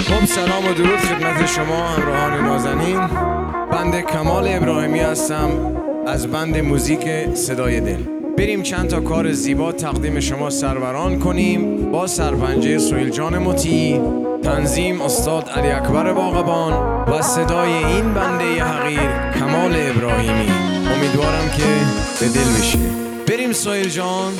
خب سلام و درود خدمت شما همراهان نازنین. بنده کمال ابراهیمی هستم از بند موزیک صدای دل. بریم چند تا کار زیبا تقدیم شما سروران کنیم با سرپنجه سهیل جان مطیعی، تنظیم استاد علی اکبر باغبان و صدای این بنده حقیر کمال ابراهیمی. امیدوارم که به دل بشه. بریم سهیل جان.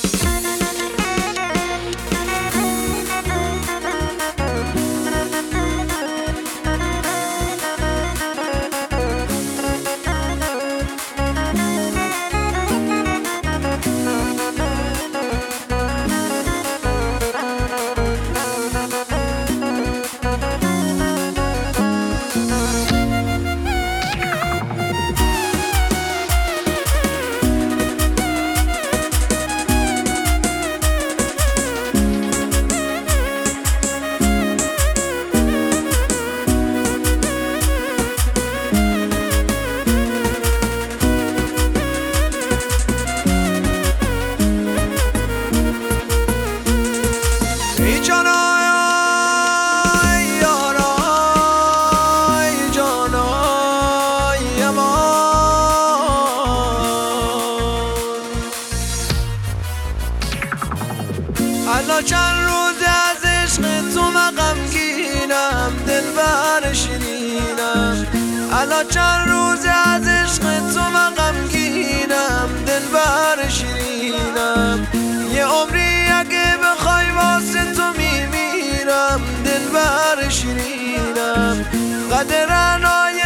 الان چند روز از عشق تو من غمگینم، دلبر شیرینم. الان چند روز از عشق تو من غمگینم، دلبر شیرینم. یه عمری اگه بخوای واسه تو میمیرم، دلبر شیرینم. قدرنای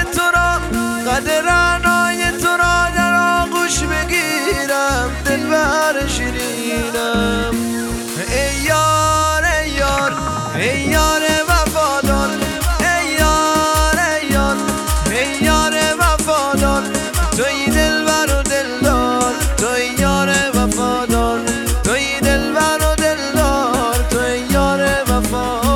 تو را در آغوش بگیرم، دلبر شیرینم. ای یار ای یار ای یار وفادار، ای یار ای یار ای یار وفادار، توی دلبر و دلدار، توی یار وفادار، توی دلبر و دلدار، توی یار وفادار.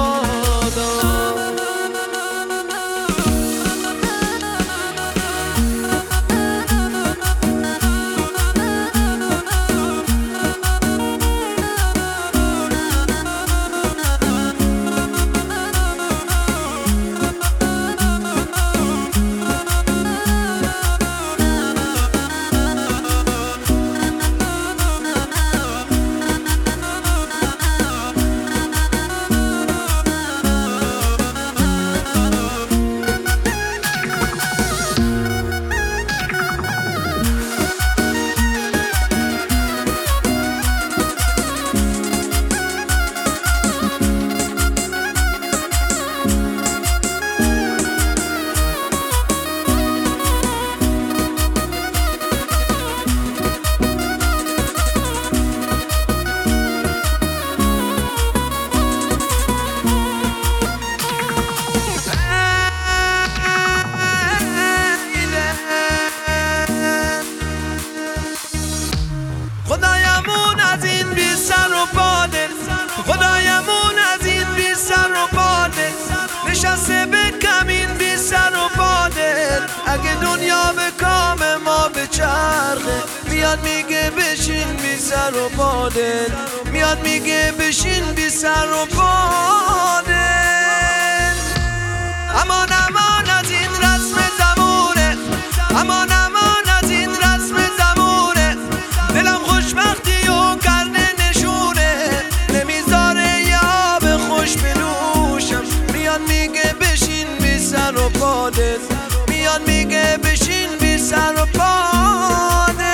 خدایمون از این بی سر و باده، خدایمون از این بی سر و باده، نشسته به کمین بی سر و باده. اگه دنیا به کام ما بچرخه، میاد میگه بشین بی سر و باده، میاد میگه بشین بی سر و باده. امان امان از این رسم زمونه، امان امان از این رسم زمونه. دلم خوشبختی و کرده نشونه، نمیذاره یه آب خوش بنوشم. میاد میگه بشین بی سر و باده، میاد میگه بشین بی سر و باده.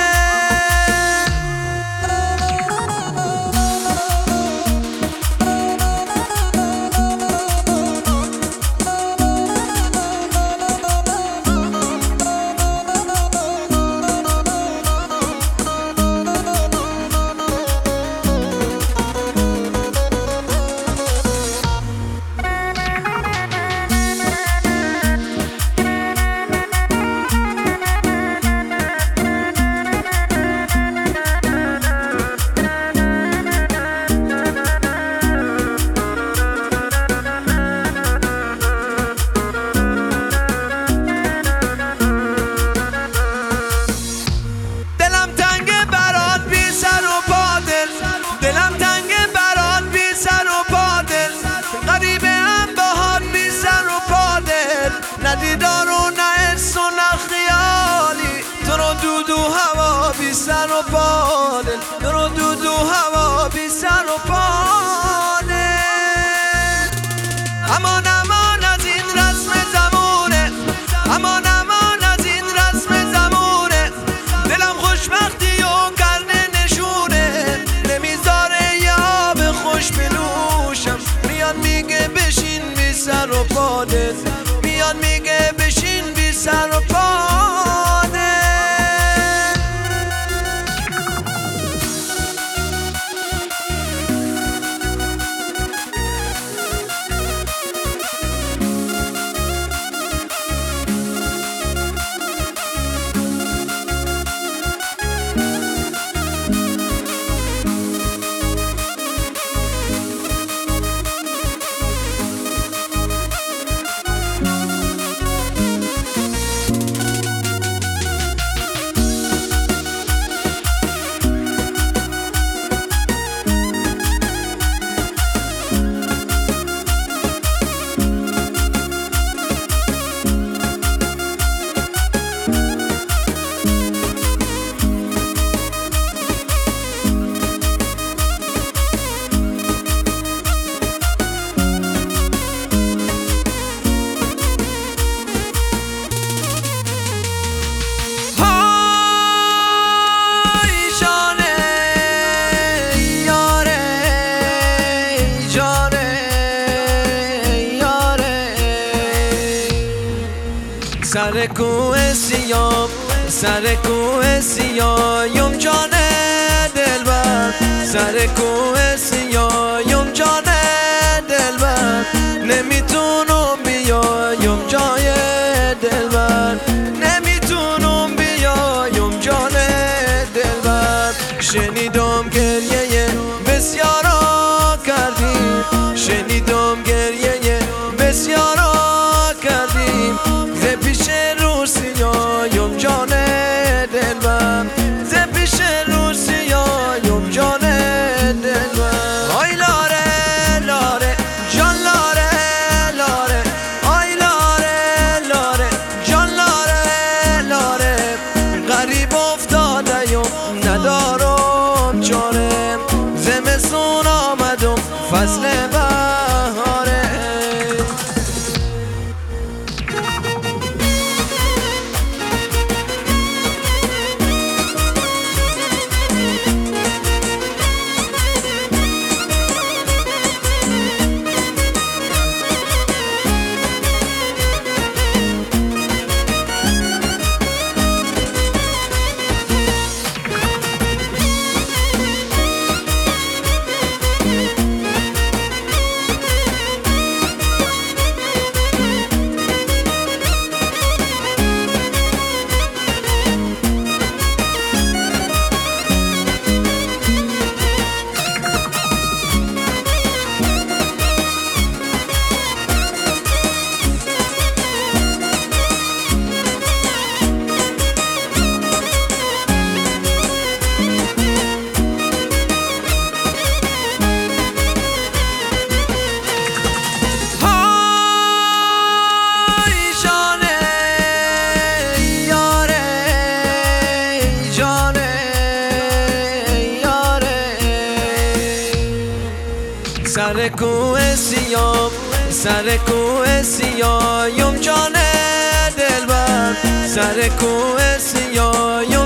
و دل میاد میگه بشین بی سر و پانه. سر کوه سیام سر کوه سیایم جان دلبر سر کوه سیایم جان دلبر نمیتونم بیایم جای دلبر نمیتونم بیایم جان دلبر شنیدم گریه بسیارا کردیم شنیدم گریه بسیارا کردیم ز پیش روسیایم جان دلبر ز پیش روسیایم جان دلبر آی لاره لاره جان لاره لاره آی لاره لاره جان لاره لاره غریب افتادم ندارم چاره زمستون آمدم فصل بهاره. سر کوه سیام سر کوه سیایم جان دلبر سر کوه سیایم